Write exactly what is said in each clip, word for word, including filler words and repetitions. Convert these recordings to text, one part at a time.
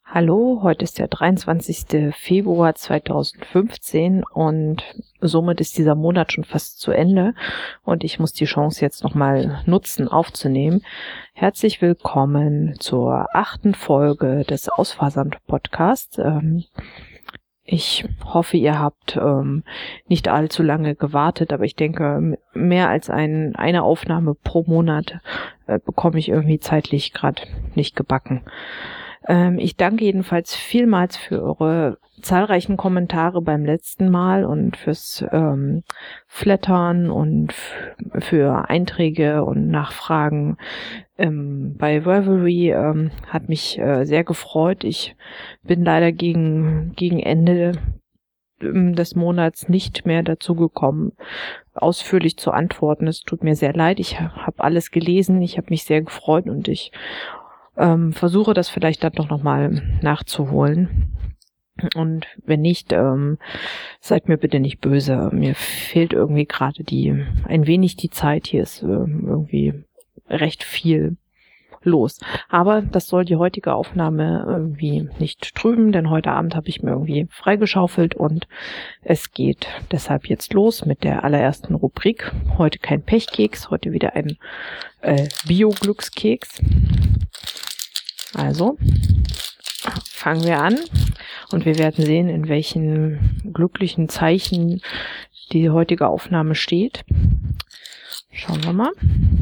Hallo, heute ist der dreiundzwanzigster Februar zweitausendfünfzehn und somit ist dieser Monat schon fast zu Ende und ich muss die Chance jetzt nochmal nutzen aufzunehmen. Herzlich willkommen zur achten Folge des Ausfasern-Podcasts. Ähm, ich hoffe, ihr habt ähm, nicht allzu lange gewartet, aber ich denke, mehr als ein, eine Aufnahme pro Monat äh, bekomme ich irgendwie zeitlich gerade nicht gebacken. Ich danke jedenfalls vielmals für eure zahlreichen Kommentare beim letzten Mal und fürs ähm, Flattern und f- für Einträge und Nachfragen. Ähm, bei Revelry ähm, hat mich äh, sehr gefreut. Ich bin leider gegen, gegen Ende ähm, des Monats nicht mehr dazu gekommen, ausführlich zu antworten. Es tut mir sehr leid. Ich habe alles gelesen. Ich habe mich sehr gefreut und ich Ähm, versuche das vielleicht dann doch nochmal nachzuholen. Und wenn nicht, ähm, seid mir bitte nicht böse. Mir fehlt irgendwie gerade die, ein wenig die Zeit. Hier ist ähm, irgendwie recht viel los. Aber das soll die heutige Aufnahme irgendwie nicht trüben, denn heute Abend habe ich mir irgendwie freigeschaufelt und es geht deshalb jetzt los mit der allerersten Rubrik. Heute kein Pechkeks, heute wieder ein äh, Bio-Glückskeks. Also, fangen wir an und wir werden sehen, in welchen glücklichen Zeichen die heutige Aufnahme steht. Schauen wir mal.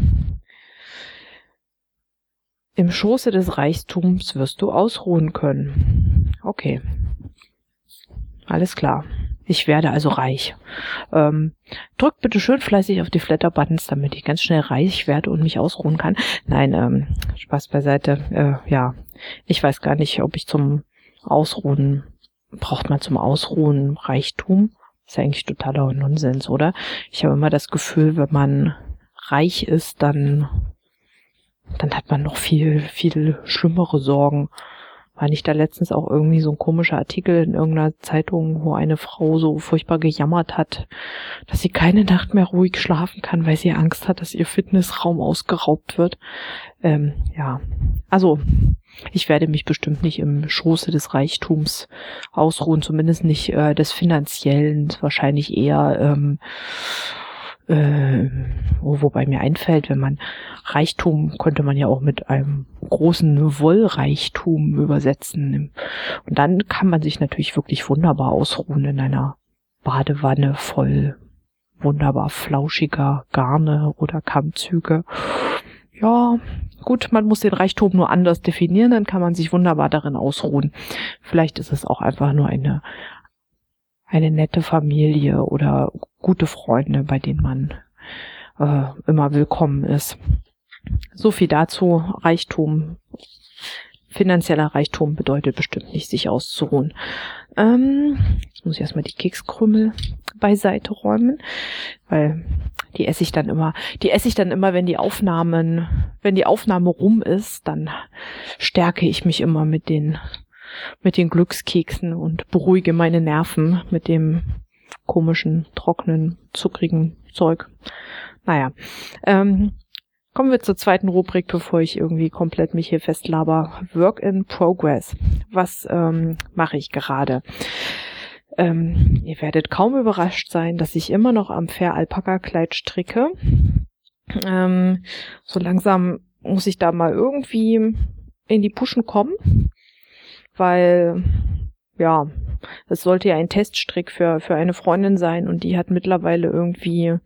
Im Schoße des Reichtums wirst du ausruhen können. Okay, alles klar. Ich werde also reich. Ähm, drückt bitte schön fleißig auf die Flatter-Buttons, damit ich ganz schnell reich werde und mich ausruhen kann. Nein, ähm, Spaß beiseite. Äh, ja, ich weiß gar nicht, ob ich zum Ausruhen, braucht man zum Ausruhen Reichtum? Ist ja eigentlich totaler Nonsens, oder? Ich habe immer das Gefühl, wenn man reich ist, dann, dann hat man noch viel, viel schlimmere Sorgen. War nicht da letztens auch irgendwie so ein komischer Artikel in irgendeiner Zeitung, wo eine Frau so furchtbar gejammert hat, dass sie keine Nacht mehr ruhig schlafen kann, weil sie Angst hat, dass ihr Fitnessraum ausgeraubt wird. Ähm, ja, also ich werde mich bestimmt nicht im Schoße des Reichtums ausruhen, zumindest nicht äh, des Finanziellen, wahrscheinlich eher ähm, Äh, wobei mir einfällt, wenn man Reichtum könnte man ja auch mit einem großen Wollreichtum übersetzen. Und dann kann man sich natürlich wirklich wunderbar ausruhen in einer Badewanne voll wunderbar flauschiger Garne oder Kammzüge. Ja, gut, man muss den Reichtum nur anders definieren, dann kann man sich wunderbar darin ausruhen. Vielleicht ist es auch einfach nur eine eine nette Familie oder gute Freunde, bei denen man äh, immer willkommen ist. So viel dazu. Reichtum, finanzieller Reichtum bedeutet bestimmt nicht, sich auszuruhen. Ähm, jetzt muss ich erstmal die Kekskrümel beiseite räumen, weil die esse ich dann immer, die esse ich dann immer, wenn die Aufnahmen, wenn die Aufnahme rum ist, dann stärke ich mich immer mit den mit den Glückskeksen und beruhige meine Nerven mit dem komischen, trockenen, zuckrigen Zeug. Naja, ähm, kommen wir zur zweiten Rubrik, bevor ich irgendwie komplett mich hier festlaber. Work in Progress. Was ähm, mache ich gerade? Ähm, ihr werdet kaum überrascht sein, dass ich immer noch am Fair-Alpaka-Kleid stricke. Ähm, so langsam muss ich da mal irgendwie in die Puschen kommen. Weil, ja, es sollte ja ein Teststrick für für eine Freundin sein und die hat mittlerweile irgendwie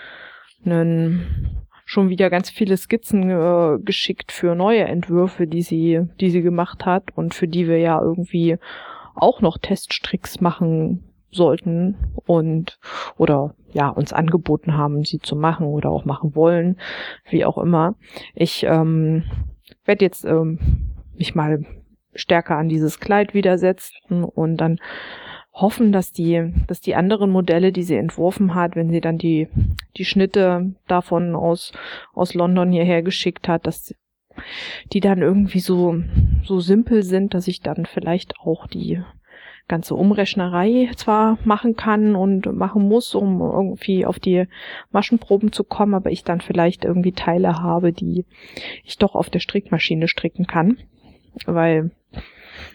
einen, schon wieder ganz viele Skizzen äh, geschickt für neue Entwürfe, die sie die sie gemacht hat und für die wir ja irgendwie auch noch Teststricks machen sollten und oder ja uns angeboten haben, sie zu machen oder auch machen wollen, wie auch immer. Ich ähm, werde jetzt ähm, mich mal stärker an dieses Kleid widersetzen und dann hoffen, dass die, dass die anderen Modelle, die sie entworfen hat, wenn sie dann die, die Schnitte davon aus, aus London hierher geschickt hat, dass die dann irgendwie so, so simpel sind, dass ich dann vielleicht auch die ganze Umrechnerei zwar machen kann und machen muss, um irgendwie auf die Maschenproben zu kommen, aber ich dann vielleicht irgendwie Teile habe, die ich doch auf der Strickmaschine stricken kann, weil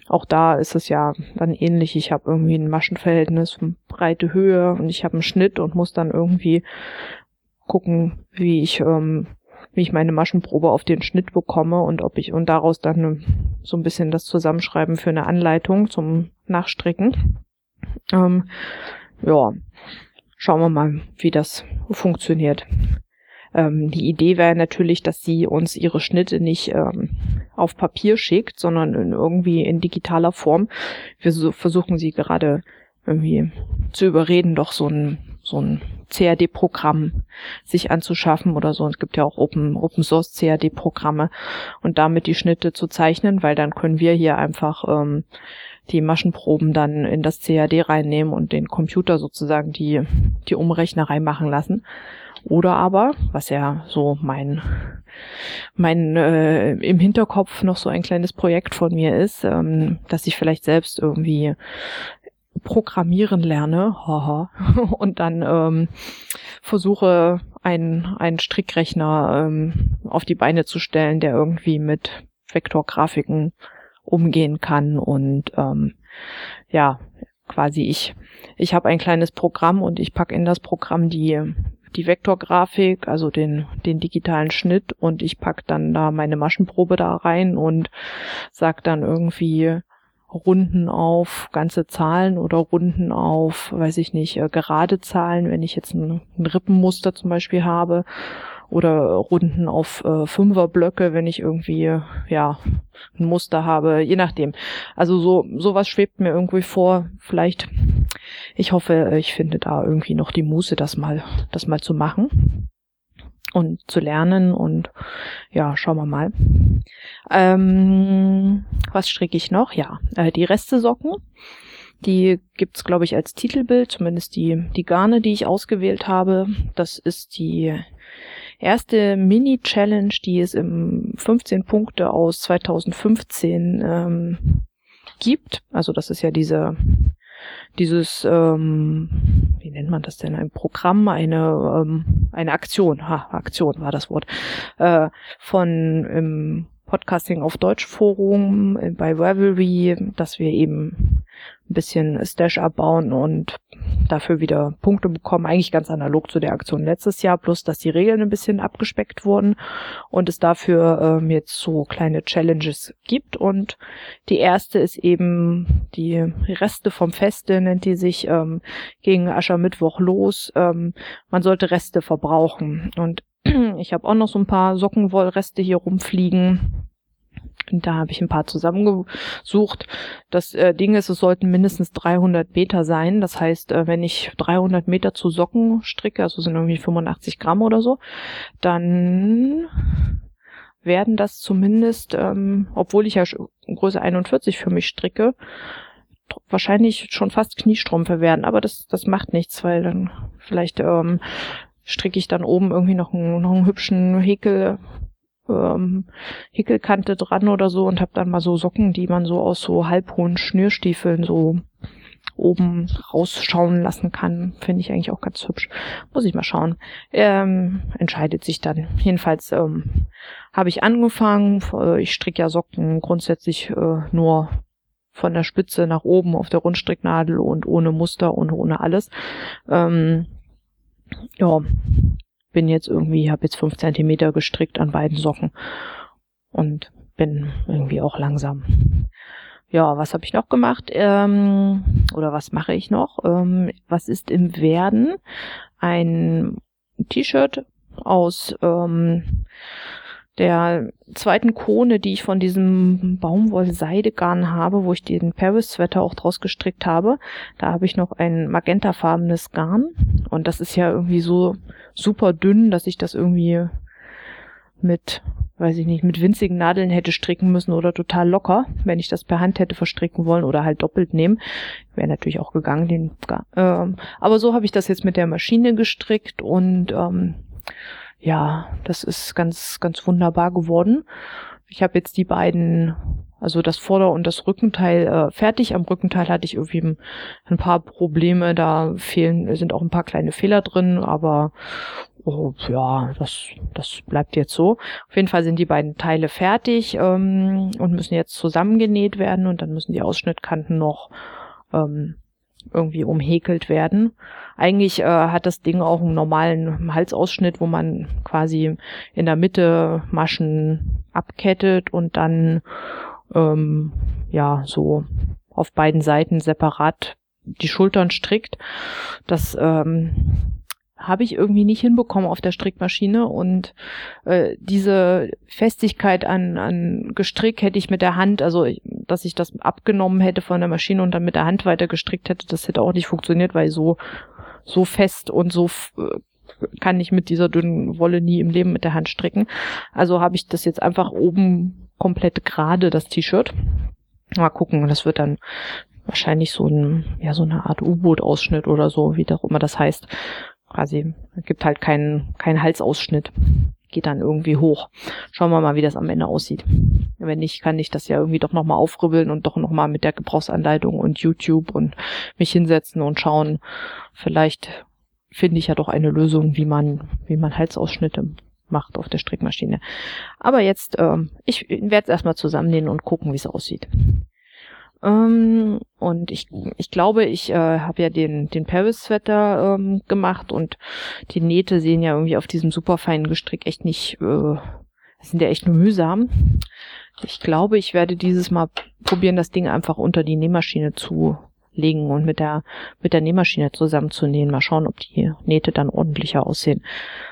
auch da ist es ja dann ähnlich. Ich habe irgendwie ein Maschenverhältnis von Breite, Höhe und ich habe einen Schnitt und muss dann irgendwie gucken, wie ich ähm, wie ich meine Maschenprobe auf den Schnitt bekomme und ob ich und daraus dann so ein bisschen das Zusammenschreiben für eine Anleitung zum Nachstricken. Ähm, ja, schauen wir mal, wie das funktioniert. Ähm, die Idee wäre natürlich, dass sie uns ihre Schnitte nicht ähm, auf Papier schickt, sondern in irgendwie in digitaler Form. Wir so, versuchen sie gerade irgendwie zu überreden, doch so ein so ein C A D-Programm sich anzuschaffen oder so. Es gibt ja auch Open Open Source C A D-Programme und damit die Schnitte zu zeichnen, weil dann können wir hier einfach ähm, die Maschenproben dann in das C A D reinnehmen und den Computer sozusagen die die Umrechnerei machen lassen. Oder aber, was ja so mein mein äh, im Hinterkopf noch so ein kleines Projekt von mir ist, ähm, dass ich vielleicht selbst irgendwie programmieren lerne, haha, und dann ähm, versuche, einen, einen Strickrechner ähm, auf die Beine zu stellen, der irgendwie mit Vektorgrafiken umgehen kann und ähm, ja, quasi ich ich habe ein kleines Programm und ich packe in das Programm die die Vektorgrafik, also den den digitalen Schnitt und ich pack dann da meine Maschenprobe da rein und sag dann irgendwie Runden auf ganze Zahlen oder Runden auf, weiß ich nicht, äh, gerade Zahlen, wenn ich jetzt ein, ein Rippenmuster zum Beispiel habe oder Runden auf äh, Fünferblöcke, wenn ich irgendwie, ja, ein Muster habe, je nachdem. Also so sowas schwebt mir irgendwie vor. Vielleicht, ich hoffe, ich finde da irgendwie noch die Muße, das mal, das mal zu machen und zu lernen und ja, schauen wir mal. Ähm, was stricke ich noch? Ja, äh, die Reste-Socken. Die gibt's, glaube ich, als Titelbild, zumindest die die Garne, die ich ausgewählt habe. Das ist die erste Mini-Challenge, die es im fünfzehn Punkte aus zweitausendfünfzehn ähm, gibt. Also das ist ja diese dieses, ähm, wie nennt man das denn, ein Programm, eine ähm, eine Aktion, ha, Aktion war das Wort, äh, von im Podcasting auf Deutsch Forum äh, bei Ravelry, dass wir eben ein bisschen Stash abbauen und dafür wieder Punkte bekommen, eigentlich ganz analog zu der Aktion letztes Jahr, plus dass die Regeln ein bisschen abgespeckt wurden und es dafür ähm, jetzt so kleine Challenges gibt und die erste ist eben die Reste vom Feste, nennt die sich, ähm, gegen Aschermittwoch los. Ähm, man sollte Reste verbrauchen und ich habe auch noch so ein paar Sockenwollreste hier rumfliegen. Und da habe ich ein paar zusammengesucht. Das äh, Ding ist, es sollten mindestens dreihundert Meter sein. Das heißt, äh, wenn ich dreihundert Meter zu Socken stricke, also sind irgendwie fünfundachtzig Gramm oder so, dann werden das zumindest, ähm, obwohl ich ja Größe einundvierzig für mich stricke, wahrscheinlich schon fast Kniestrümpfe werden. Aber das das macht nichts, weil dann vielleicht ähm, stricke ich dann oben irgendwie noch einen, noch einen hübschen Häkel ähm, Häkelkante dran oder so und habe dann mal so Socken, die man so aus so halbhohen Schnürstiefeln so oben rausschauen lassen kann. Finde ich eigentlich auch ganz hübsch. Muss ich mal schauen. Ähm, entscheidet sich dann. Jedenfalls ähm, habe ich angefangen. Ich stricke ja Socken grundsätzlich äh, nur von der Spitze nach oben auf der Rundstricknadel und ohne Muster und ohne alles. Ähm, ja, bin jetzt irgendwie, habe jetzt fünf Zentimeter gestrickt an beiden Socken und bin irgendwie auch langsam. Ja, was habe ich noch gemacht? Ähm, oder was mache ich noch? Ähm, was ist im Werden? Ein T-Shirt aus ähm, der zweiten Kone, die ich von diesem Baumwoll-Seidegarn habe, wo ich den Paris-Sweater auch draus gestrickt habe. Da habe ich noch ein magentafarbenes Garn und das ist ja irgendwie so super dünn, dass ich das irgendwie mit, weiß ich nicht, mit winzigen Nadeln hätte stricken müssen oder total locker, wenn ich das per Hand hätte verstricken wollen oder halt doppelt nehmen. Wäre natürlich auch gegangen. Den, ähm, aber so habe ich das jetzt mit der Maschine gestrickt und ähm, ja, das ist ganz, ganz wunderbar geworden. Ich habe jetzt die beiden, also das Vorder- und das Rückenteil äh, fertig. Am Rückenteil hatte ich irgendwie ein paar Probleme. Da fehlen, sind auch ein paar kleine Fehler drin, aber Oh, ja, das, das bleibt jetzt so. Auf jeden Fall sind die beiden Teile fertig ähm, und müssen jetzt zusammengenäht werden und dann müssen die Ausschnittkanten noch ähm, irgendwie umhäkelt werden. Eigentlich äh, hat das Ding auch einen normalen Halsausschnitt, wo man quasi in der Mitte Maschen abkettet und dann ähm, ja so auf beiden Seiten separat die Schultern strickt. Das ähm, habe ich irgendwie nicht hinbekommen auf der Strickmaschine und äh, diese Festigkeit an, an Gestrick hätte ich mit der Hand, also dass ich das abgenommen hätte von der Maschine und dann mit der Hand weiter gestrickt hätte, das hätte auch nicht funktioniert, weil so so fest und so äh, kann ich mit dieser dünnen Wolle nie im Leben mit der Hand stricken. Also habe ich das jetzt einfach oben komplett gerade, das T-Shirt. Mal gucken, das wird dann wahrscheinlich so ein, ja, so eine Art U-Boot-Ausschnitt oder so, wie auch immer das heißt. Quasi, es gibt halt keinen, keinen Halsausschnitt. Geht dann irgendwie hoch. Schauen wir mal, wie das am Ende aussieht. Wenn nicht, kann ich das ja irgendwie doch nochmal aufribbeln und doch nochmal mit der Gebrauchsanleitung und YouTube und mich hinsetzen und schauen. Vielleicht finde ich ja doch eine Lösung, wie man, wie man Halsausschnitte macht auf der Strickmaschine. Aber jetzt, ähm, ich werde es erstmal zusammennähen und gucken, wie es aussieht. Ähm, und ich ich glaube, ich äh, habe ja den den Paris-Sweater ähm, gemacht und die Nähte sehen ja irgendwie auf diesem superfeinen Gestrick echt nicht, äh, sind ja echt nur mühsam. Ich glaube, ich werde dieses Mal probieren, das Ding einfach unter die Nähmaschine zu legen und mit der mit der Nähmaschine zusammenzunähen. Mal schauen, ob die Nähte dann ordentlicher aussehen.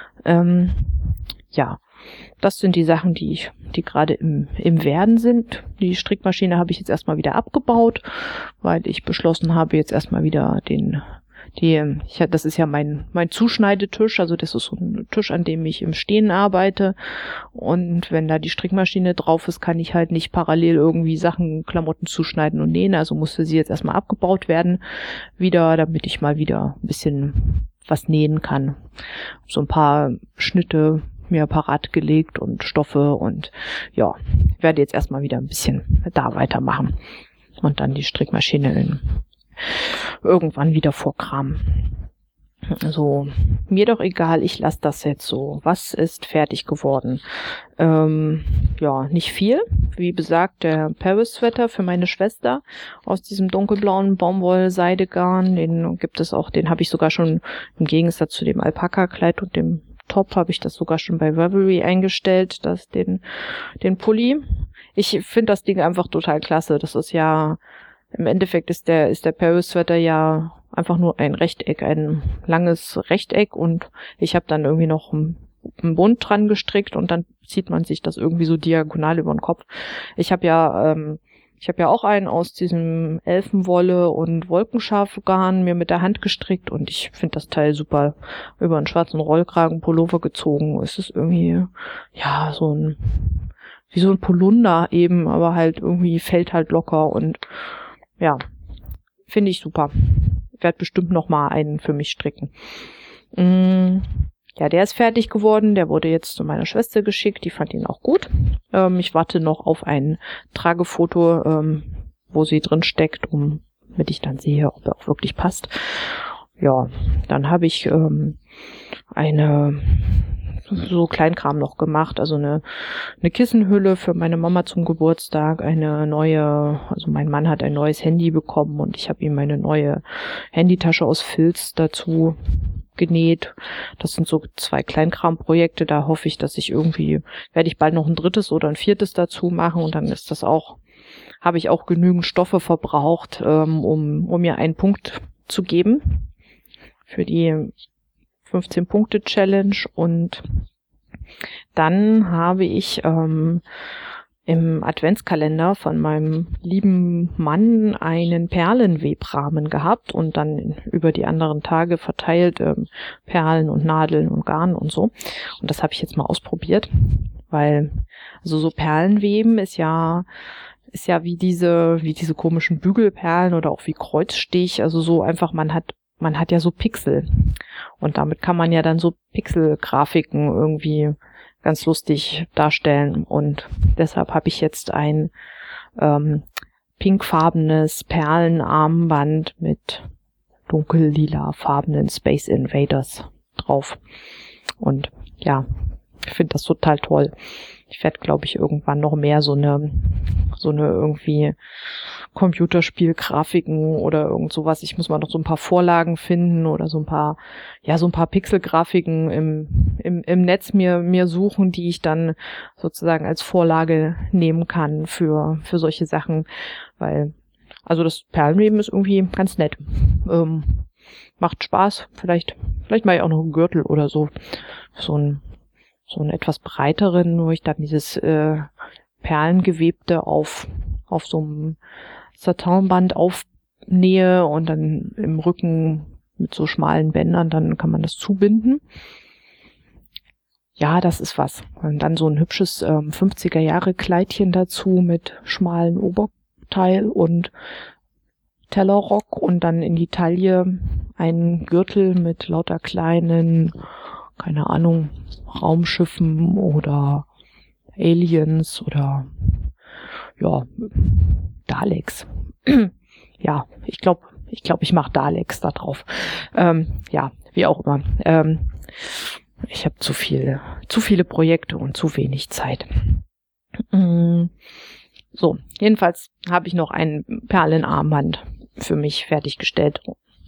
Ähm, ja. Das sind die Sachen, die ich, die gerade im, im Werden sind. Die Strickmaschine habe ich jetzt erstmal wieder abgebaut, weil ich beschlossen habe, jetzt erstmal wieder den, die, ich, das ist ja mein, mein Zuschneidetisch, also das ist so ein Tisch, an dem ich im Stehen arbeite. Und wenn da die Strickmaschine drauf ist, kann ich halt nicht parallel irgendwie Sachen, Klamotten zuschneiden und nähen. Also musste sie jetzt erstmal abgebaut werden, wieder, damit ich mal wieder ein bisschen was nähen kann. So ein paar Schnitte mir parat gelegt und Stoffe und ja, werde jetzt erstmal wieder ein bisschen da weitermachen und dann die Strickmaschine in, irgendwann wieder vorkramen. Also mir doch egal, ich lasse das jetzt so. Was ist fertig geworden? Ähm, ja, nicht viel. Wie besagt, der Paris-Sweater für meine Schwester aus diesem dunkelblauen Baumwoll-Seidegarn. Den gibt es auch, den habe ich sogar schon im Gegensatz zu dem Alpaka-Kleid und dem Top habe ich das sogar schon bei Ravelry eingestellt, das den den Pulli. Ich finde das Ding einfach total klasse. Das ist ja, im Endeffekt ist der ist der Paris-Sweater ja einfach nur ein Rechteck, ein langes Rechteck und ich habe dann irgendwie noch einen, einen Bund dran gestrickt und dann zieht man sich das irgendwie so diagonal über den Kopf. Ich habe ja ähm, Ich habe ja auch einen aus diesem Elfenwolle und Wolkenschafgarn mir mit der Hand gestrickt und ich finde das Teil super über einen schwarzen Rollkragenpullover gezogen. Es ist irgendwie, ja, so ein, wie so ein Polunder eben, aber halt irgendwie fällt halt locker und ja, finde ich super. Ich werde bestimmt noch mal einen für mich stricken. Mm. Ja, der ist fertig geworden. Der wurde jetzt zu meiner Schwester geschickt. Die fand ihn auch gut. Ähm, ich warte noch auf ein Tragefoto, ähm, wo sie drin steckt, um, damit ich dann sehe, ob er auch wirklich passt. Ja, dann habe ich ähm, eine so Kleinkram noch gemacht, also eine eine Kissenhülle für meine Mama zum Geburtstag, eine neue, also mein Mann hat ein neues Handy bekommen und ich habe ihm eine neue Handytasche aus Filz dazu genäht. Das sind so zwei Kleinkramprojekte, da hoffe ich, dass ich irgendwie, werde ich bald noch ein drittes oder ein viertes dazu machen und dann ist das auch, habe ich auch genügend Stoffe verbraucht, ähm, um, um mir einen Punkt zu geben für die fünfzehn-Punkte-Challenge und dann habe ich ähm, im Adventskalender von meinem lieben Mann einen Perlenwebrahmen gehabt und dann über die anderen Tage verteilt ähm, Perlen und Nadeln und Garn und so. Und das habe ich jetzt mal ausprobiert, weil also so Perlenweben ist ja ist ja wie diese wie diese komischen Bügelperlen oder auch wie Kreuzstich, also so einfach man hat man hat ja so Pixel und damit kann man ja dann so Pixelgrafiken irgendwie ganz lustig darstellen und deshalb habe ich jetzt ein ähm, pinkfarbenes Perlenarmband mit dunkellila farbenen Space Invaders drauf. Und ja, ich finde das total toll. Ich werde, glaube ich, irgendwann noch mehr so eine, so eine irgendwie Computerspielgrafiken oder irgend sowas. Ich muss mal noch so ein paar Vorlagen finden oder so ein paar, ja, so ein paar Pixelgrafiken im, im, im Netz mir, mir suchen, die ich dann sozusagen als Vorlage nehmen kann für, für solche Sachen. Weil, also das Perlenweben ist irgendwie ganz nett. Ähm, macht Spaß. Vielleicht, vielleicht mache ich auch noch einen Gürtel oder so. So ein, so einen etwas breiteren, wo ich dann dieses äh, Perlengewebte auf auf so einem Satinband aufnähe und dann im Rücken mit so schmalen Bändern, dann kann man das zubinden. Ja, das ist was. Und dann so ein hübsches ähm, fünfziger Jahre Kleidchen dazu mit schmalen Oberteil und Tellerrock und dann in die Taille ein Gürtel mit lauter kleinen, keine Ahnung, Raumschiffen oder Aliens oder ja, Daleks. Ja, ich glaube, ich glaube, ich mache Daleks da drauf. Ähm, ja, wie auch immer. Ähm, ich habe zu viele, zu viele Projekte und zu wenig Zeit. So, jedenfalls habe ich noch ein Perlenarmband für mich fertiggestellt.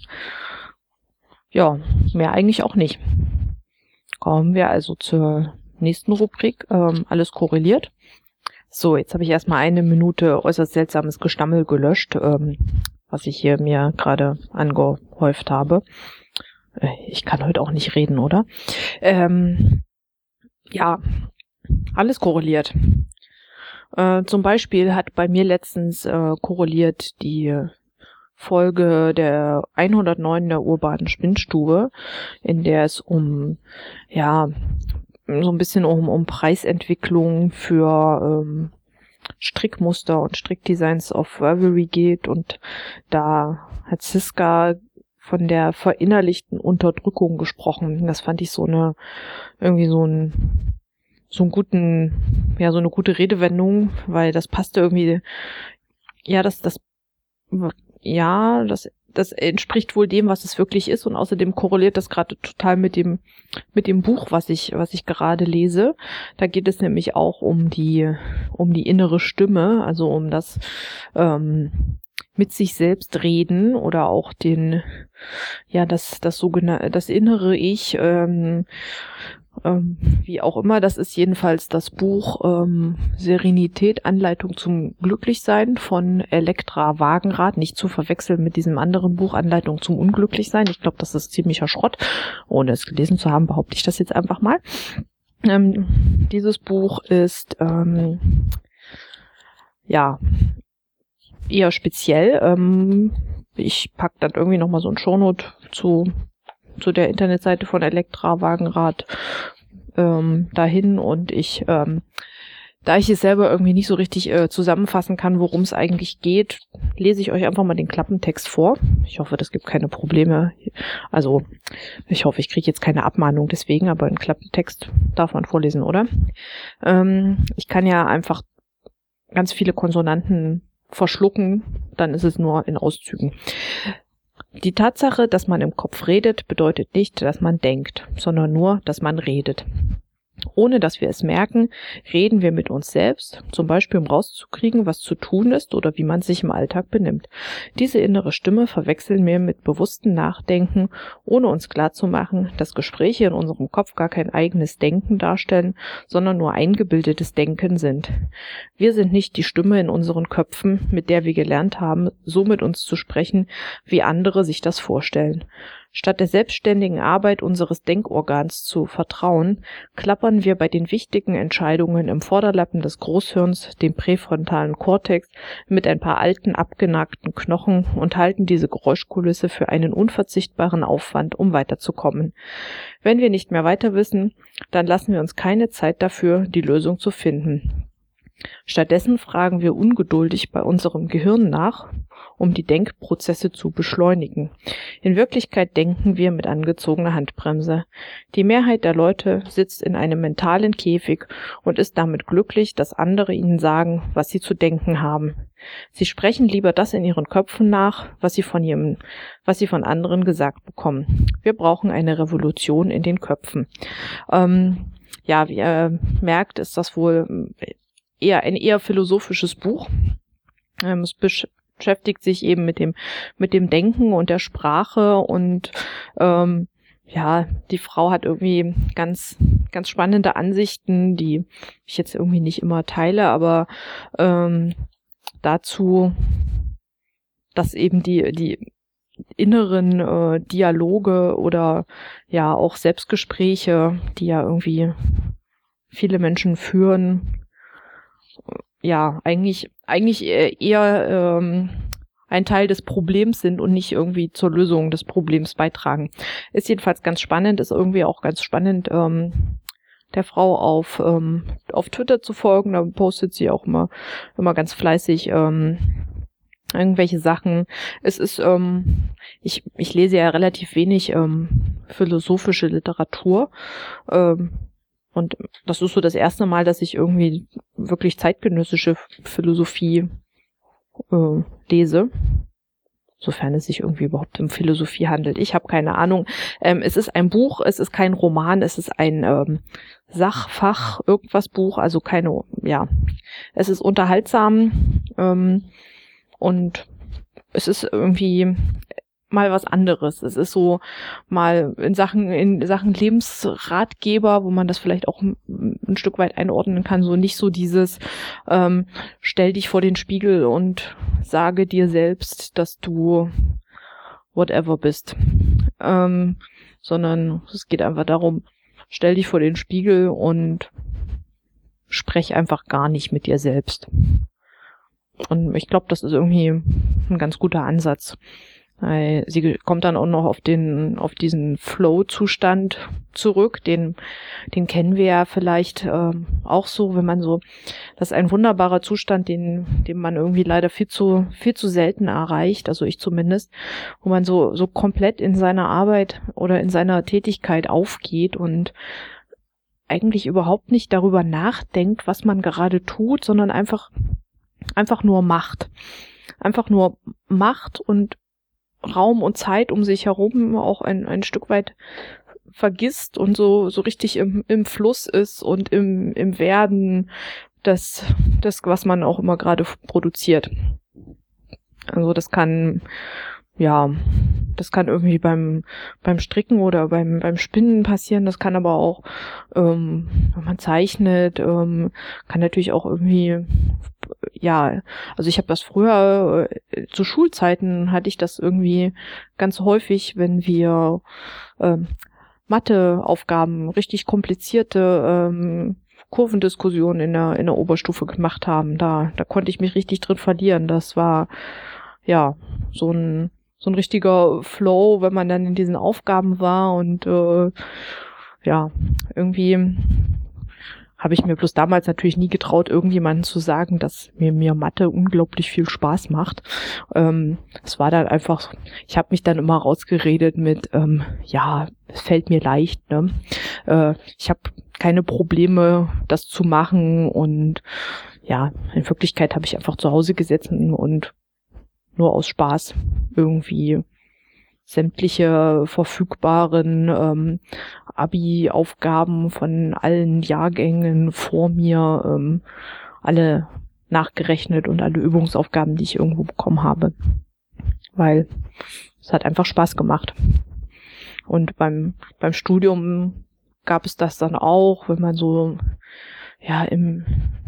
Ja, mehr eigentlich auch nicht. Kommen wir also zur nächsten Rubrik. Ähm, alles korreliert. So, jetzt habe ich erstmal eine Minute äußerst seltsames Gestammel gelöscht, ähm, was ich hier mir gerade angehäuft habe. Äh, ich kann heute auch nicht reden, oder? Ähm, ja, alles korreliert. Äh, zum Beispiel hat bei mir letztens äh, korreliert die Folge der hundertneun der urbanen Spinnstube, in der es um, ja, so ein bisschen um, um Preisentwicklung für ähm, Strickmuster und Strickdesigns auf Ravelry geht. Und da hat Siska von der verinnerlichten Unterdrückung gesprochen. Das fand ich so eine, irgendwie so ein, so einen guten, ja, so eine gute Redewendung, weil das passte irgendwie, ja, das, das, ja, das, das entspricht wohl dem, was es wirklich ist, und außerdem korreliert das gerade total mit dem, mit dem Buch, was ich, was ich gerade lese. Da geht es nämlich auch um die, um die innere Stimme, also um das, ähm, mit sich selbst reden oder auch den, ja, das, das sogenannte, das innere Ich, ähm, ähm, wie auch immer, das ist jedenfalls das Buch ähm, Serenität, Anleitung zum Glücklichsein von Elektra Wagenrath, nicht zu verwechseln mit diesem anderen Buch Anleitung zum Unglücklichsein. Ich glaube, das ist ziemlicher Schrott. Ohne es gelesen zu haben, behaupte ich das jetzt einfach mal. Ähm, dieses Buch ist ähm, ja eher speziell. Ähm, ich packe dann irgendwie nochmal so ein Shownote zu zu der Internetseite von Elektra Wagenrath ähm, dahin, und ich, ähm, da ich es selber irgendwie nicht so richtig äh, zusammenfassen kann, worum es eigentlich geht, lese ich euch einfach mal den Klappentext vor. Ich hoffe, das gibt keine Probleme. Also, ich hoffe, ich kriege jetzt keine Abmahnung deswegen, aber einen Klappentext darf man vorlesen, oder? Ähm, ich kann ja einfach ganz viele Konsonanten verschlucken, dann ist es nur in Auszügen. Die Tatsache, dass man im Kopf redet, bedeutet nicht, dass man denkt, sondern nur, dass man redet. Ohne dass wir es merken, reden wir mit uns selbst, zum Beispiel um rauszukriegen, was zu tun ist oder wie man sich im Alltag benimmt. Diese innere Stimme verwechseln wir mit bewusstem Nachdenken, ohne uns klarzumachen, dass Gespräche in unserem Kopf gar kein eigenes Denken darstellen, sondern nur eingebildetes Denken sind. Wir sind nicht die Stimme in unseren Köpfen, mit der wir gelernt haben, so mit uns zu sprechen, wie andere sich das vorstellen. Statt der selbstständigen Arbeit unseres Denkorgans zu vertrauen, klappern wir bei den wichtigen Entscheidungen im Vorderlappen des Großhirns, dem präfrontalen Kortex, mit ein paar alten, abgenagten Knochen und halten diese Geräuschkulisse für einen unverzichtbaren Aufwand, um weiterzukommen. Wenn wir nicht mehr weiter wissen, dann lassen wir uns keine Zeit dafür, die Lösung zu finden. Stattdessen fragen wir ungeduldig bei unserem Gehirn nach, um die Denkprozesse zu beschleunigen. In Wirklichkeit denken wir mit angezogener Handbremse. Die Mehrheit der Leute sitzt in einem mentalen Käfig und ist damit glücklich, dass andere ihnen sagen, was sie zu denken haben. Sie sprechen lieber das in ihren Köpfen nach, was sie von ihrem, was sie von anderen gesagt bekommen. Wir brauchen eine Revolution in den Köpfen. Ähm, ja, wie ihr merkt, ist das wohl eher ein eher philosophisches Buch. Ähm, es beschäftigt sich eben mit dem mit dem Denken und der Sprache und ähm, ja, die Frau hat irgendwie ganz ganz spannende Ansichten, die ich jetzt irgendwie nicht immer teile, aber ähm, dazu, dass eben die die inneren äh, Dialoge oder ja auch Selbstgespräche, die ja irgendwie viele Menschen führen, ja, eigentlich eigentlich eher ähm, ein Teil des Problems sind und nicht irgendwie zur Lösung des Problems beitragen. Ist jedenfalls ganz spannend, ist irgendwie auch ganz spannend, ähm, der Frau auf ähm, auf Twitter zu folgen. Da postet sie auch immer immer ganz fleißig ähm, irgendwelche Sachen. Es ist, ähm, ich ich lese ja relativ wenig ähm, philosophische Literatur. Ähm, Und das ist so das erste Mal, dass ich irgendwie wirklich zeitgenössische Philosophie äh, lese, sofern es sich irgendwie überhaupt um Philosophie handelt. Ich habe keine Ahnung. Ähm, es ist ein Buch, es ist kein Roman, es ist ein ähm, Sachfach, irgendwas Buch, also keine, ja, es ist unterhaltsam ähm, und es ist irgendwie mal was anderes. Es ist so mal in Sachen in Sachen Lebensratgeber, wo man das vielleicht auch ein, ein Stück weit einordnen kann, so nicht so dieses ähm, stell dich vor den Spiegel und sage dir selbst, dass du whatever bist, ähm, sondern es geht einfach darum, stell dich vor den Spiegel und sprech einfach gar nicht mit dir selbst. Und ich glaube, das ist irgendwie ein ganz guter Ansatz. Sie kommt dann auch noch auf den, auf diesen Flow-Zustand zurück, den, den kennen wir ja vielleicht ähm, auch so, wenn man so, das ist ein wunderbarer Zustand, den, den man irgendwie leider viel zu, viel zu selten erreicht, also ich zumindest, wo man so, so komplett in seiner Arbeit oder in seiner Tätigkeit aufgeht und eigentlich überhaupt nicht darüber nachdenkt, was man gerade tut, sondern einfach, einfach nur macht. Einfach nur macht und Raum und Zeit um sich herum auch ein, ein Stück weit vergisst und so, so richtig im, im Fluss ist und im, im Werden des, des, was man auch immer gerade produziert. Also das kann, ja, das kann irgendwie beim, beim Stricken oder beim, beim Spinnen passieren. Das kann aber auch, ähm, wenn man zeichnet, ähm, kann natürlich auch irgendwie, ja, also ich habe das früher, äh, zu Schulzeiten hatte ich das irgendwie ganz häufig, wenn wir ähm, Matheaufgaben, richtig komplizierte ähm, Kurvendiskussionen in der in der Oberstufe gemacht haben. Da da konnte ich mich richtig drin verlieren. Das war ja so ein so ein richtiger Flow, wenn man dann in diesen Aufgaben war und äh, ja, irgendwie habe ich mir bloß damals natürlich nie getraut, irgendjemandem zu sagen, dass mir mir Mathe unglaublich viel Spaß macht. Ähm, es war dann einfach, ich habe mich dann immer rausgeredet mit, ähm, ja, es fällt mir leicht, ne? Äh, ich habe keine Probleme, das zu machen und ja, in Wirklichkeit habe ich einfach zu Hause gesessen und nur aus Spaß irgendwie sämtliche verfügbaren ähm, Abi-Aufgaben von allen Jahrgängen vor mir, ähm, alle nachgerechnet und alle Übungsaufgaben, die ich irgendwo bekommen habe. Weil es hat einfach Spaß gemacht. Und beim beim Studium gab es das dann auch, wenn man so, ja, im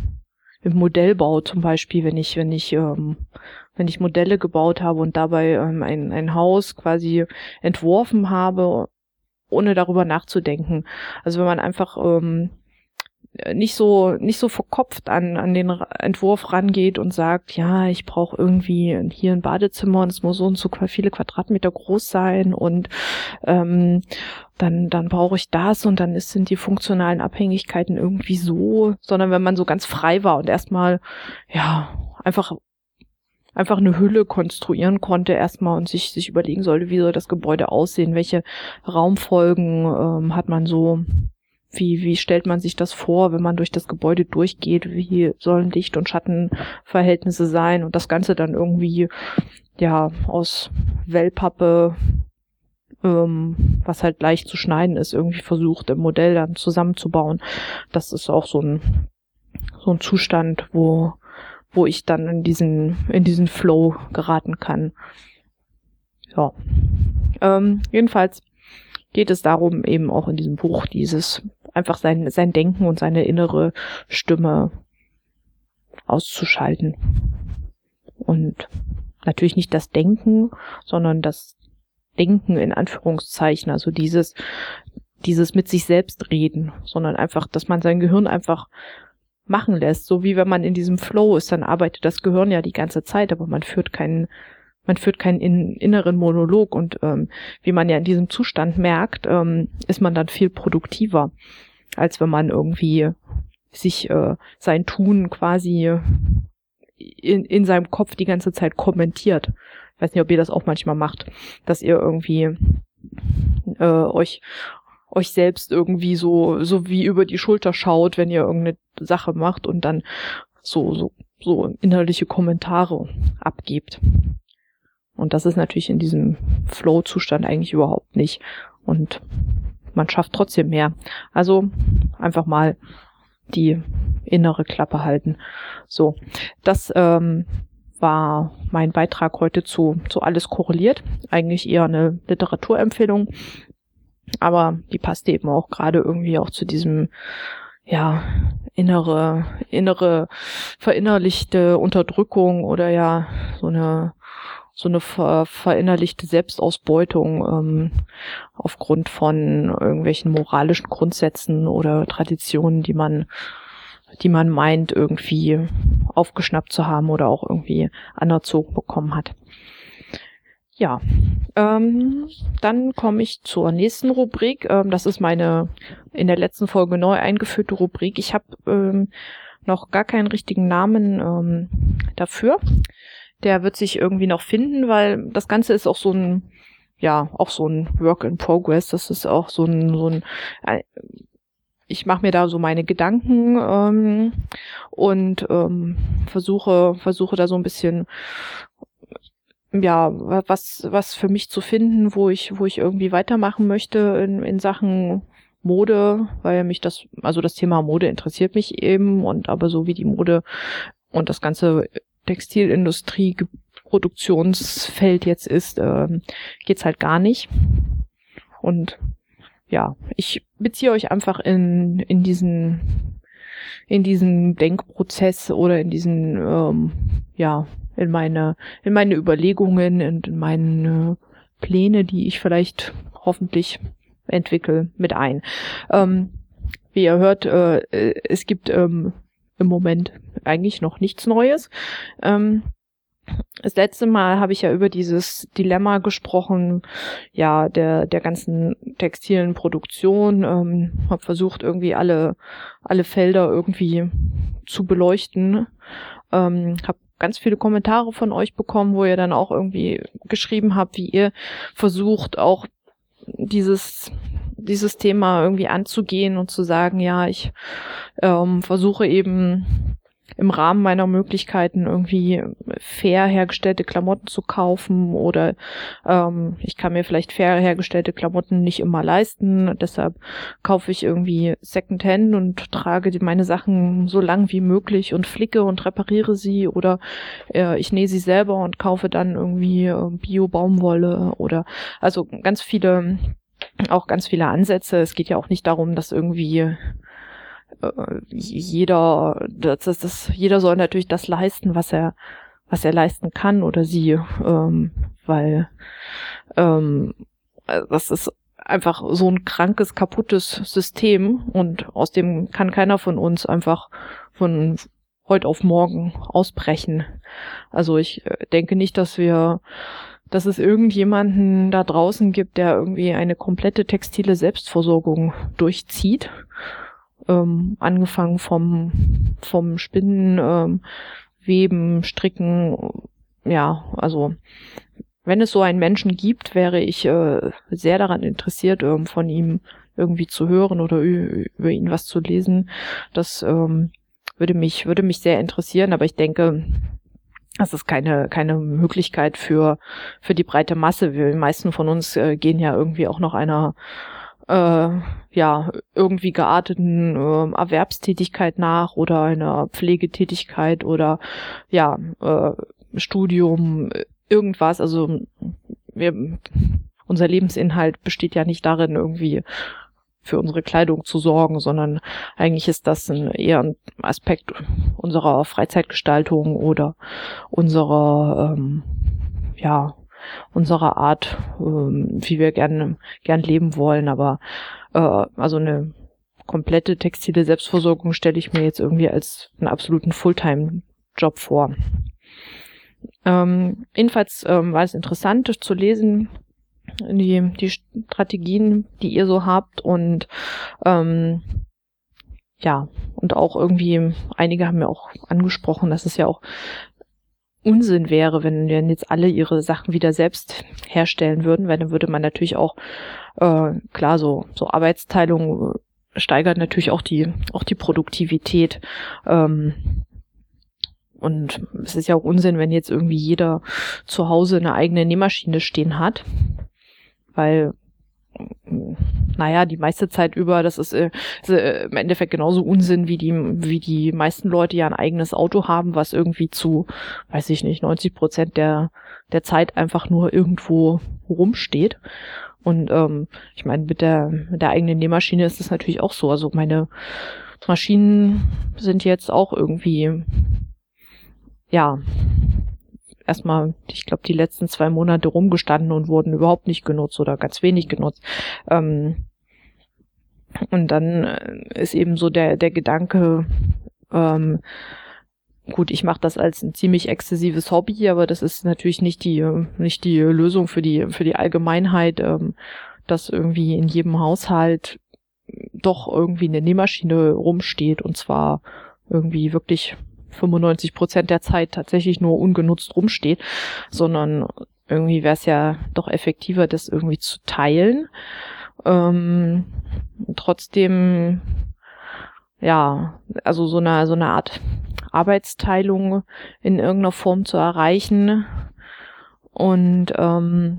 im Modellbau zum Beispiel, wenn ich, wenn ich, ähm, wenn ich Modelle gebaut habe und dabei ähm, ein, ein Haus quasi entworfen habe, ohne darüber nachzudenken. Also wenn man einfach ähm, nicht so nicht so verkopft an an den Entwurf rangeht und sagt, ja, ich brauche irgendwie hier ein Badezimmer und es muss so und so viele Quadratmeter groß sein und ähm, dann dann brauche ich das und dann ist, sind die funktionalen Abhängigkeiten irgendwie so, sondern wenn man so ganz frei war und erstmal ja einfach einfach eine Hülle konstruieren konnte erstmal und sich sich überlegen sollte, wie soll das Gebäude aussehen, welche Raumfolgen ähm, hat man so, wie wie stellt man sich das vor, wenn man durch das Gebäude durchgeht, wie sollen Licht- und Schattenverhältnisse sein und das Ganze dann irgendwie ja aus Wellpappe, ähm, was halt leicht zu schneiden ist, irgendwie versucht im Modell dann zusammenzubauen. Das ist auch so ein so ein Zustand, wo wo ich dann in diesen in diesen Flow geraten kann. Ja. Ähm, jedenfalls geht es darum, eben auch in diesem Buch dieses einfach sein sein Denken und seine innere Stimme auszuschalten. Und natürlich nicht das Denken, sondern das Denken in Anführungszeichen, also dieses dieses mit sich selbst reden, sondern einfach, dass man sein Gehirn einfach machen lässt, so wie wenn man in diesem Flow ist, dann arbeitet das Gehirn ja die ganze Zeit, aber man führt keinen, man führt keinen in, inneren Monolog und ähm, wie man ja in diesem Zustand merkt, ähm, ist man dann viel produktiver, als wenn man irgendwie sich äh, sein Tun quasi in, in seinem Kopf die ganze Zeit kommentiert. Ich weiß nicht, ob ihr das auch manchmal macht, dass ihr irgendwie äh, euch euch selbst irgendwie so so wie über die Schulter schaut, wenn ihr irgendeine Sache macht und dann so so so innerliche Kommentare abgebt. Und das ist natürlich in diesem Flow-Zustand eigentlich überhaupt nicht. Und man schafft trotzdem mehr. Also einfach mal die innere Klappe halten. So, das ähm, war mein Beitrag heute zu zu Alles korreliert. Eigentlich eher eine Literaturempfehlung. Aber die passt eben auch gerade irgendwie auch zu diesem, ja, innere, innere verinnerlichte Unterdrückung oder ja, so eine, so eine ver, verinnerlichte Selbstausbeutung ähm, aufgrund von irgendwelchen moralischen Grundsätzen oder Traditionen, die man, die man meint, irgendwie aufgeschnappt zu haben oder auch irgendwie anerzogen bekommen hat. Ja, ähm, dann komme ich zur nächsten Rubrik. Ähm, das ist meine in der letzten Folge neu eingeführte Rubrik. Ich habe ähm, noch gar keinen richtigen Namen ähm, dafür. Der wird sich irgendwie noch finden, weil das Ganze ist auch so ein, ja, auch so ein Work in Progress. Das ist auch so ein, so ein, äh, ich mache mir da so meine Gedanken ähm, und ähm, versuche, versuche da so ein bisschen ja, was, was für mich zu finden, wo ich, wo ich irgendwie weitermachen möchte in, in Sachen Mode, weil mich das, also das Thema Mode interessiert mich eben und aber so wie die Mode und das ganze Textilindustrie Produktionsfeld jetzt ist, äh, geht's halt gar nicht. Und ja, ich beziehe euch einfach in, in diesen, in diesen Denkprozess oder in diesen, ähm, ja, in meine, in meine Überlegungen und in meine Pläne, die ich vielleicht hoffentlich entwickle, mit ein. Ähm, wie ihr hört, äh, es gibt ähm, im Moment eigentlich noch nichts Neues. Ähm, das letzte Mal habe ich ja über dieses Dilemma gesprochen, ja, der der ganzen textilen Produktion, ähm, habe versucht irgendwie alle alle Felder irgendwie zu beleuchten, ähm, habe ganz viele Kommentare von euch bekommen, wo ihr dann auch irgendwie geschrieben habt, wie ihr versucht auch dieses dieses Thema irgendwie anzugehen und zu sagen, ja, ich ähm, versuche eben im Rahmen meiner Möglichkeiten irgendwie fair hergestellte Klamotten zu kaufen oder ähm, ich kann mir vielleicht fair hergestellte Klamotten nicht immer leisten, deshalb kaufe ich irgendwie Secondhand und trage die, meine Sachen so lang wie möglich und flicke und repariere sie oder äh, ich nähe sie selber und kaufe dann irgendwie äh, Bio-Baumwolle oder also ganz viele, auch ganz viele Ansätze. Es geht ja auch nicht darum, dass irgendwie jeder, das, das, das, jeder soll natürlich das leisten, was er, was er leisten kann oder sie, ähm, weil ähm, das ist einfach so ein krankes, kaputtes System und aus dem kann keiner von uns einfach von heute auf morgen ausbrechen. Also ich denke nicht, dass wir, dass es irgendjemanden da draußen gibt, der irgendwie eine komplette textile Selbstversorgung durchzieht. Ähm, angefangen vom, vom Spinnen, ähm, Weben, Stricken, ja, also wenn es so einen Menschen gibt, wäre ich äh, sehr daran interessiert, ähm, von ihm irgendwie zu hören oder ü- über ihn was zu lesen. Das ähm, würde mich würde mich sehr interessieren, aber ich denke, das ist keine keine Möglichkeit für für die breite Masse. Wir, die meisten von uns äh, gehen ja irgendwie auch noch einer äh, ja irgendwie gearteten äh, Erwerbstätigkeit nach oder einer Pflegetätigkeit oder ja äh, Studium, irgendwas. Also wir, unser Lebensinhalt besteht ja nicht darin, irgendwie für unsere Kleidung zu sorgen, sondern eigentlich ist das ein, eher ein Aspekt unserer Freizeitgestaltung oder unserer ähm, ja unserer Art, ähm, wie wir gern gern leben wollen. Aber äh, also eine komplette textile Selbstversorgung stelle ich mir jetzt irgendwie als einen absoluten Fulltime-Job vor. Ähm, jedenfalls ähm, war es interessant zu lesen, die, die Strategien, die ihr so habt und ähm, ja, und auch irgendwie, einige haben mir auch angesprochen, dass es ja auch Unsinn wäre, wenn wir jetzt alle ihre Sachen wieder selbst herstellen würden, weil dann würde man natürlich auch, äh, klar, so, so Arbeitsteilung steigert natürlich auch die, auch die Produktivität, ähm, und es ist ja auch Unsinn, wenn jetzt irgendwie jeder zu Hause eine eigene Nähmaschine stehen hat, weil, naja, die meiste Zeit über, das ist, äh, ist äh, im Endeffekt genauso Unsinn, wie die wie die meisten Leute ja ein eigenes Auto haben, was irgendwie zu, weiß ich nicht, neunzig Prozent der der Zeit einfach nur irgendwo rumsteht. Und ähm, ich meine, mit der mit der eigenen Nähmaschine ist es natürlich auch so. Also meine Maschinen sind jetzt auch irgendwie ja, erstmal, ich glaube, die letzten zwei Monate rumgestanden und wurden überhaupt nicht genutzt oder ganz wenig genutzt. Ähm, und dann ist eben so der der Gedanke, ähm, gut, ich mache das als ein ziemlich exzessives Hobby, aber das ist natürlich nicht die nicht die Lösung für die für die Allgemeinheit, ähm, dass irgendwie in jedem Haushalt doch irgendwie eine Nähmaschine rumsteht und zwar irgendwie wirklich fünfundneunzig Prozent der Zeit tatsächlich nur ungenutzt rumsteht, sondern irgendwie wäre es ja doch effektiver, das irgendwie zu teilen. Ähm, trotzdem, ja, also so eine, so eine Art Arbeitsteilung in irgendeiner Form zu erreichen und ähm,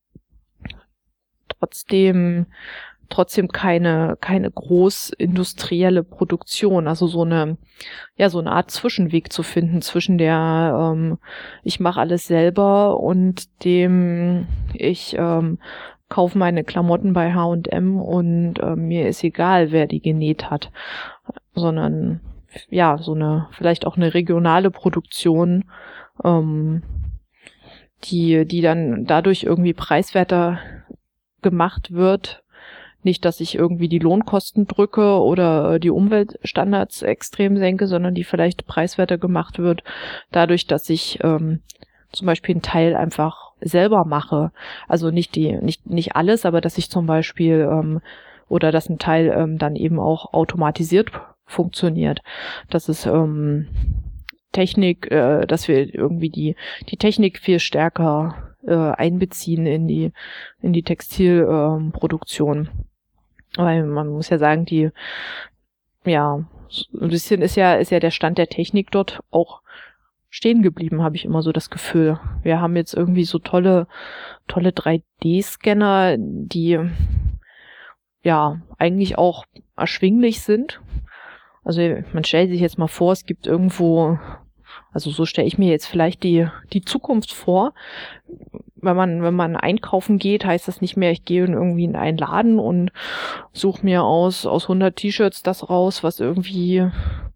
trotzdem trotzdem keine keine großindustrielle Produktion, also so eine ja so eine Art Zwischenweg zu finden zwischen der ähm, ich mache alles selber und dem ich ähm, kaufe meine Klamotten bei H und M und äh, mir ist egal, wer die genäht hat, sondern ja so eine vielleicht auch eine regionale Produktion, ähm, die die dann dadurch irgendwie preiswerter gemacht wird. Nicht, dass ich irgendwie die Lohnkosten drücke oder die Umweltstandards extrem senke, sondern die vielleicht preiswerter gemacht wird, dadurch, dass ich ähm, zum Beispiel einen Teil einfach selber mache. Also nicht die, nicht nicht alles, aber dass ich zum Beispiel ähm, oder dass ein Teil ähm, dann eben auch automatisiert funktioniert. Dass es ähm, Technik, äh, dass wir irgendwie die die Technik viel stärker äh, einbeziehen in die in die Textilproduktion. Ähm, Weil man muss ja sagen, die, ja, ein bisschen ist ja, ist ja der Stand der Technik dort auch stehen geblieben, habe ich immer so das Gefühl. Wir haben jetzt irgendwie so tolle, tolle drei D-Scanner, die, ja, eigentlich auch erschwinglich sind. Also man stellt sich jetzt mal vor, es gibt irgendwo, also so stelle ich mir jetzt vielleicht die, die Zukunft vor. Wenn man, wenn man einkaufen geht, heißt das nicht mehr, ich gehe in irgendwie in einen Laden und suche mir aus, aus hundert T-Shirts das raus, was irgendwie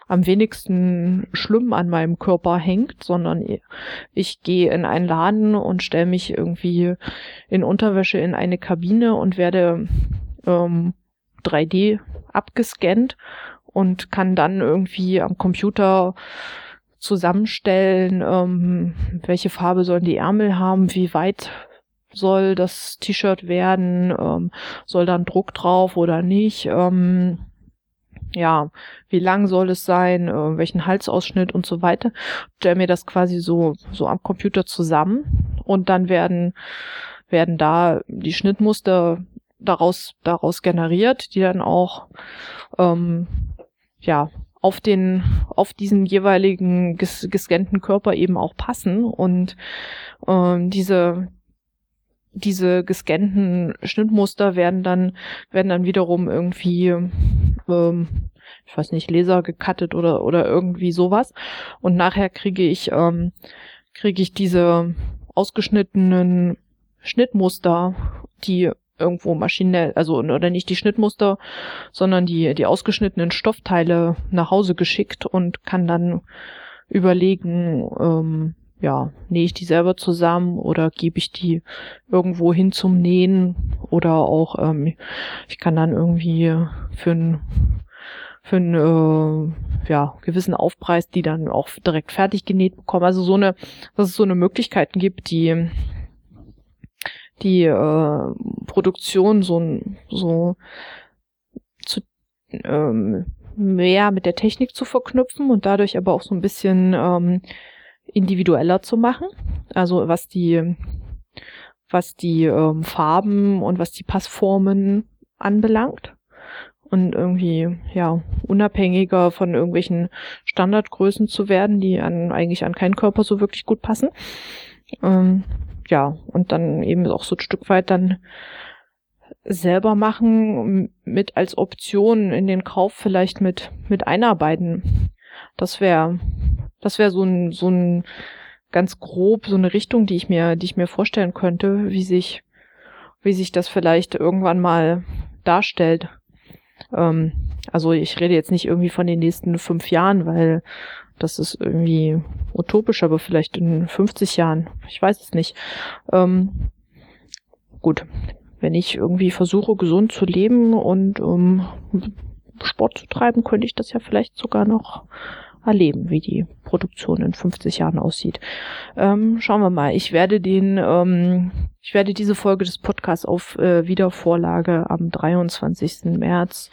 am wenigsten schlimm an meinem Körper hängt, sondern ich gehe in einen Laden und stelle mich irgendwie in Unterwäsche in eine Kabine und werde ähm, drei D abgescannt und kann dann irgendwie am Computer zusammenstellen, ähm, welche Farbe sollen die Ärmel haben, wie weit soll das T-Shirt werden, ähm, soll da ein Druck drauf oder nicht, ähm, ja, wie lang soll es sein, äh, welchen Halsausschnitt und so weiter. Stell mir das quasi so so am Computer zusammen und dann werden werden da die Schnittmuster daraus daraus generiert, die dann auch ähm, ja auf den auf diesen jeweiligen ges, gescannten Körper eben auch passen und ähm, diese diese gescannten Schnittmuster werden dann werden dann wiederum irgendwie ähm, ich weiß nicht, Laser gecuttet oder oder irgendwie sowas und nachher kriege ich ähm, kriege ich diese ausgeschnittenen Schnittmuster, die irgendwo maschinell, also oder nicht die Schnittmuster, sondern die die ausgeschnittenen Stoffteile nach Hause geschickt und kann dann überlegen, ähm, ja, nähe ich die selber zusammen oder gebe ich die irgendwo hin zum Nähen oder auch, ähm, ich kann dann irgendwie für einen für einen äh, ja, gewissen Aufpreis die dann auch direkt fertig genäht bekommen. Also so eine, dass es so eine Möglichkeiten gibt, die die äh, Produktion so so zu ähm, mehr mit der Technik zu verknüpfen und dadurch aber auch so ein bisschen ähm, individueller zu machen, also was die was die ähm, Farben und was die Passformen anbelangt und irgendwie ja unabhängiger von irgendwelchen Standardgrößen zu werden, die an eigentlich an keinen Körper so wirklich gut passen. Ähm, ja, und dann eben auch so ein Stück weit dann selber machen mit als Option in den Kauf vielleicht mit mit einarbeiten. Das wäre das wäre so ein so ein ganz grob so eine Richtung, die ich mir die ich mir vorstellen könnte, wie sich wie sich das vielleicht irgendwann mal darstellt. Ähm, also ich rede jetzt nicht irgendwie von den nächsten fünf Jahren, weil das ist irgendwie utopisch, aber vielleicht in fünfzig Jahren, ich weiß es nicht. Ähm, gut, wenn ich irgendwie versuche, gesund zu leben und um, Sport zu treiben, könnte ich das ja vielleicht sogar noch erleben, wie die Produktion in fünfzig Jahren aussieht. Ähm, schauen wir mal. Ich werde den, ähm, ich werde diese Folge des Podcasts auf äh, Wiedervorlage am dreiundzwanzigsten März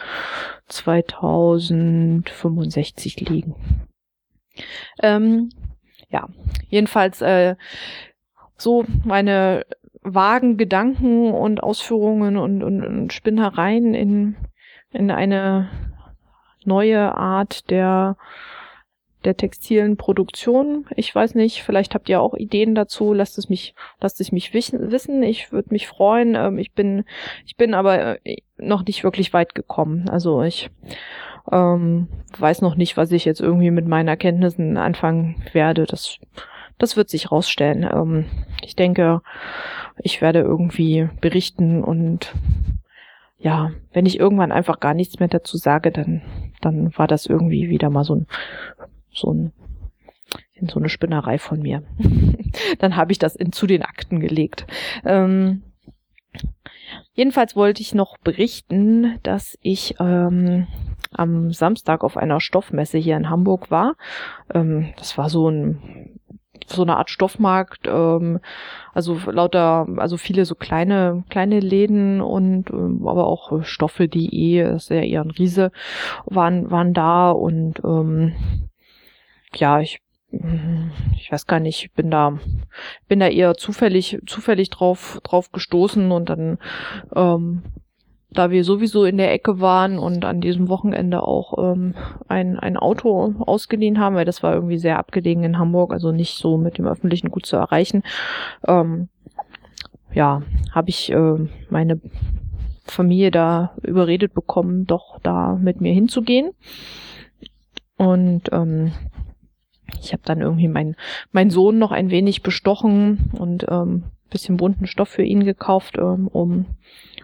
zweitausendfünfundsechzig legen. Ähm, ja, jedenfalls äh, so meine vagen Gedanken und Ausführungen und, und, und Spinnereien in in eine neue Art der der textilen Produktion. Ich weiß nicht, vielleicht habt ihr auch Ideen dazu. Lasst es mich, lasst es mich wissen. Ich würde mich freuen. Ähm, ich bin, ich bin aber äh, noch nicht wirklich weit gekommen. Also ich ähm, weiß noch nicht, was ich jetzt irgendwie mit meinen Erkenntnissen anfangen werde. Das, das wird sich rausstellen. Ähm, ich denke, ich werde irgendwie berichten und ja, wenn ich irgendwann einfach gar nichts mehr dazu sage, dann, dann war das irgendwie wieder mal so ein so ein in so eine Spinnerei von mir. Dann habe ich das in, zu den Akten gelegt. Ähm, jedenfalls wollte ich noch berichten, dass ich ähm, am Samstag auf einer Stoffmesse hier in Hamburg war. Ähm, das war so ein so eine Art Stoffmarkt, ähm, also lauter, also viele so kleine kleine Läden und ähm, aber auch Stoffe punkt de, das ist ja eher ein Riese, waren waren da und ähm, ja, ich ich weiß gar nicht, ich bin da bin da eher zufällig zufällig drauf drauf gestoßen und dann ähm, da wir sowieso in der Ecke waren und an diesem Wochenende auch ähm, ein ein Auto ausgeliehen haben, weil das war irgendwie sehr abgelegen in Hamburg, also nicht so mit dem Öffentlichen gut zu erreichen, ähm, ja, habe ich äh, meine Familie da überredet bekommen, doch da mit mir hinzugehen. Und ähm, ich habe dann irgendwie meinen mein Sohn noch ein wenig bestochen und ähm, bisschen bunten Stoff für ihn gekauft, ähm, um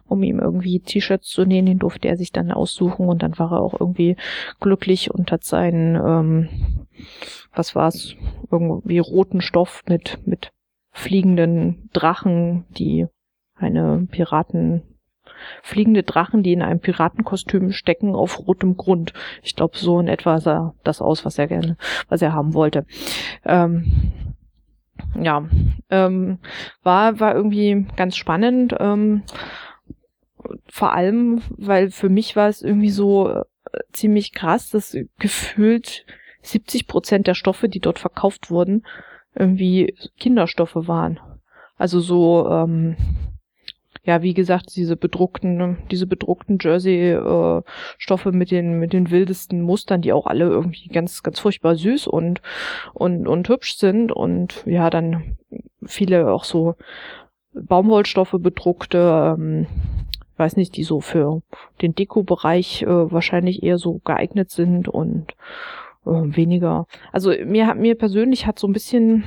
um ihm irgendwie T-Shirts zu nähen. Den durfte er sich dann aussuchen und dann war er auch irgendwie glücklich und hat seinen, ähm, was war's, irgendwie roten Stoff mit, mit fliegenden Drachen, die eine Piraten, fliegende Drachen, die in einem Piratenkostüm stecken auf rotem Grund. Ich glaube, so in etwa sah das aus, was er gerne, was er haben wollte. Ähm, ja, ähm, war, war irgendwie ganz spannend, ähm, vor allem, weil für mich war es irgendwie so äh, ziemlich krass, dass gefühlt siebzig Prozent der Stoffe, die dort verkauft wurden, irgendwie Kinderstoffe waren. Also so, ähm, ja, wie gesagt, diese bedruckten, diese bedruckten Jersey-Stoffe mit den, mit den wildesten Mustern, die auch alle irgendwie ganz, ganz furchtbar süß und, und, und hübsch sind und ja, dann viele auch so Baumwollstoffe bedruckte, ähm, weiß nicht, die so für den Deko-Bereich äh, wahrscheinlich eher so geeignet sind und äh, weniger. Also mir hat, mir persönlich hat so ein bisschen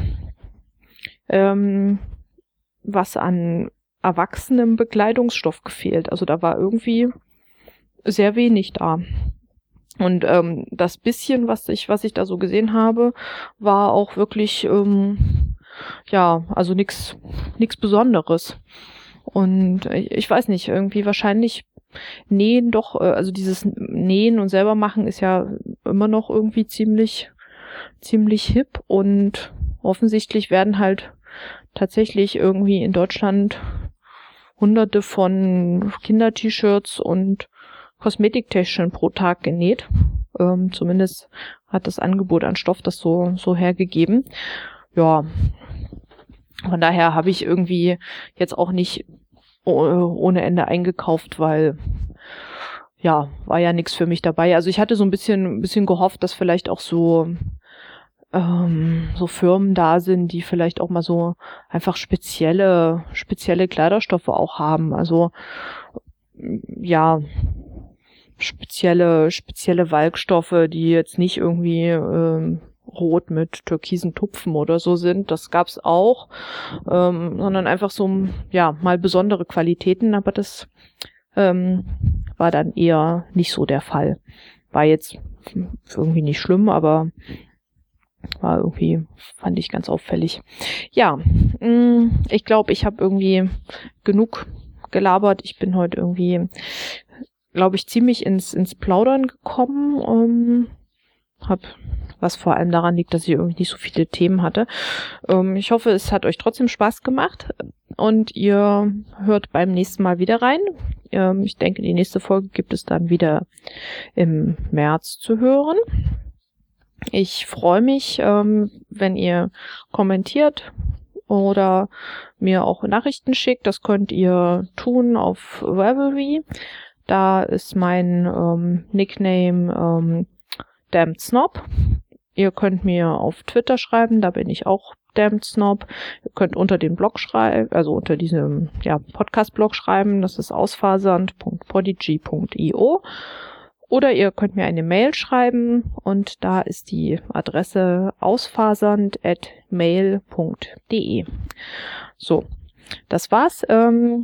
ähm, was an erwachsenem Bekleidungsstoff gefehlt. Also da war irgendwie sehr wenig da. Und ähm, das bisschen, was ich, was ich da so gesehen habe, war auch wirklich, ähm, ja, also nix, nix Besonderes. Und ich, ich weiß nicht, irgendwie wahrscheinlich Nähen doch, äh, also dieses Nähen und selber machen ist ja immer noch irgendwie ziemlich, ziemlich hip und offensichtlich werden halt tatsächlich irgendwie in Deutschland hunderte von Kinder-T-Shirts und Kosmetiktäschchen pro Tag genäht. Ähm, zumindest hat das Angebot an Stoff das so, so hergegeben. Ja, von daher habe ich irgendwie jetzt auch nicht ohne Ende eingekauft, weil ja, war ja nichts für mich dabei. Also ich hatte so ein bisschen, ein bisschen gehofft, dass vielleicht auch so ähm, so Firmen da sind, die vielleicht auch mal so einfach spezielle, spezielle Kleiderstoffe auch haben. Also ja, spezielle, spezielle Walkstoffe, die jetzt nicht irgendwie ähm, rot mit türkisen Tupfen oder so sind. Das gab's auch, ähm, sondern einfach so, ja, mal besondere Qualitäten, aber das ähm, war dann eher nicht so der Fall. War jetzt irgendwie nicht schlimm, aber war irgendwie, fand ich ganz auffällig. Ja, mh, ich glaube, ich habe irgendwie genug gelabert. Ich bin heute irgendwie, glaube ich, ziemlich ins ins Plaudern gekommen. Ähm, hab, was vor allem daran liegt, dass ich irgendwie nicht so viele Themen hatte. Ähm, ich hoffe, es hat euch trotzdem Spaß gemacht und ihr hört beim nächsten Mal wieder rein. Ähm, ich denke, die nächste Folge gibt es dann wieder im März zu hören. Ich freue mich, ähm, wenn ihr kommentiert oder mir auch Nachrichten schickt. Das könnt ihr tun auf Ravelry. Da ist mein ähm, Nickname ähm, Damned Snob. Ihr könnt mir auf Twitter schreiben, da bin ich auch Damned Snob. Ihr könnt unter den Blog schreiben, also unter diesem ja, Podcast-Blog schreiben, das ist ausfasernd punkt podigy punkt io. Oder ihr könnt mir eine Mail schreiben und da ist die Adresse ausfasernd at mail punkt de. So, das war's. Ähm,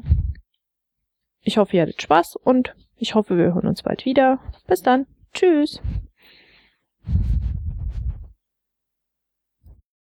ich hoffe, ihr hattet Spaß und ich hoffe, wir hören uns bald wieder. Bis dann. Tschüss.